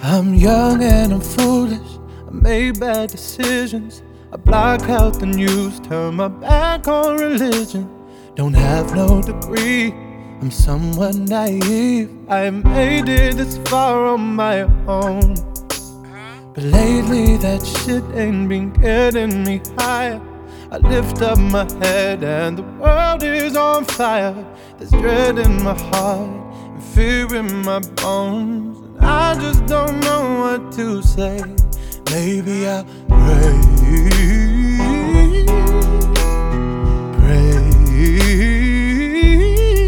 I'm young and I'm foolish. I made bad decisions. I block out the news, turn my back on religion. Don't have no degree, I'm somewhat naive. I made it this far on my own, but lately that shit ain't been getting me higher. I lift up my head and the world is on fire. There's dread in my heart and fear in my bones, and I just don't know what to say. Maybe I'll pray,